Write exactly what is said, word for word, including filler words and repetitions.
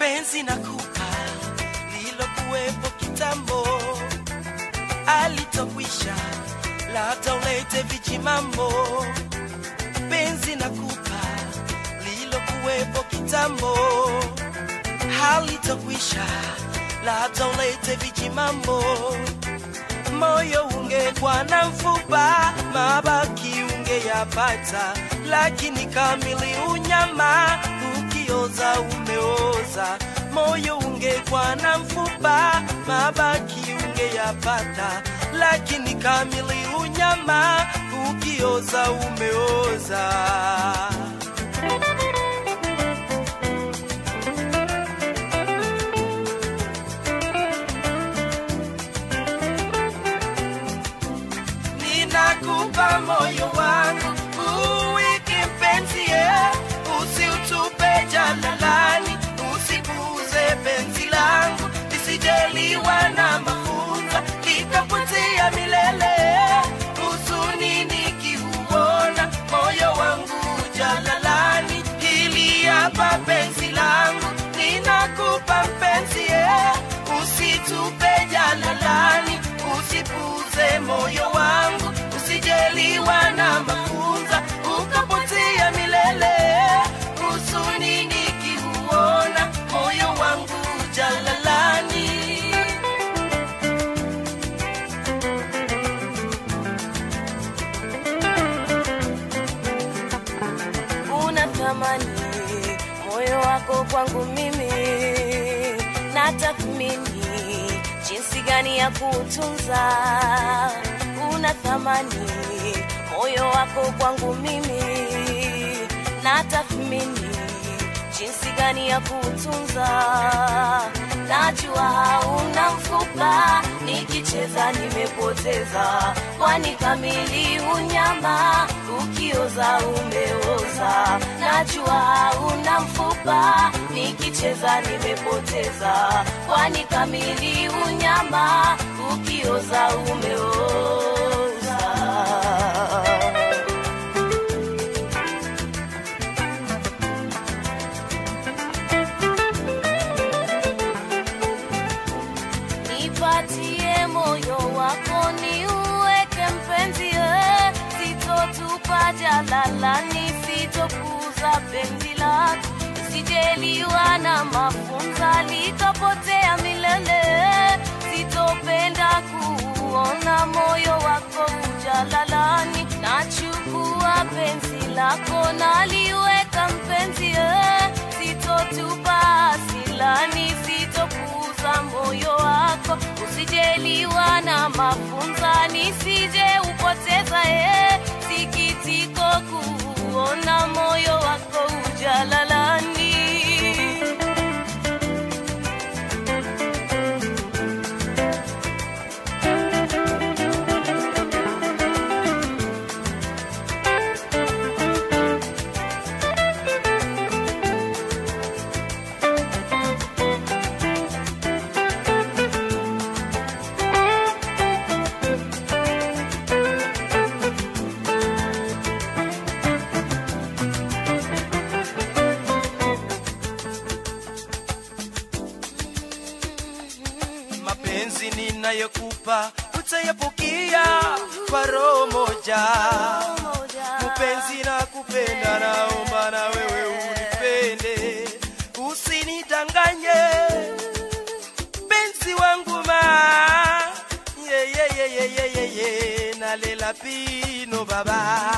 penzi nakupa lilokuwepo kitambo alitokwisha, labda ulete vijimambo. Penzi nakupa lilokuwepo kitambo halitokwisha, labda ulete vijimambo. Moyo ungekuwa na mfupa, mabaki ungeyapata, lakini kamili unyama, ukioza umeoza. Moyo ungekuwa na mfupa, mabaki ungeyapata, lakini kamili unyama, ukioza umeoza. Ninakupa moyo wangu uweke mpenzi, usiutupe jalalani, usipuuze penzi langu lisijeliwa na mafunza likapotea milele. Huzuni nikiuona moyo wangu jalalani, hili hapa penzi langu ninakupa mpenzi, usitupe jalalani, usipuuze moyo wangu usijeliwa na mafunza ukapotea milele. Huzuni nikiuona moyo wangu jalalani. Unatamani moyo wako kwangu mimi, natathmini jinsi gani ya kutunza. Unathamani moyo wako kwangu mimi, natathmini jinsi gani ya kutunza. Najua hauna mfupa, nikicheza nimepoteza, kwani kamili unyama, ukioza umeoza. Najua hauna mfupa, nikicheza nimepoteza, kwani kamili unyama, ukioza umeoza. Nipatie moyo wako niuweke mpenzi, sitotupa jalalani, sitopuuza penzi lako lisijeliwa na mafunza likapotea milele. Sitopenda kuona moyo wako jalalani, nachukua penzi lako naliweka mpenzi, sitotupa asilani, sitopuuza moyo wako usijeliwa na mafunza nisije upoteza. eh sikitiko kuona moyo wako jalalani. Mapenzi ninayokupa utayapokea kwa roho moja. Mpenzi nakupenda, naomba na wewe unipende, usinidanganye penzi wangu ma. Ye ye ye ye ye ye nalela pino baba.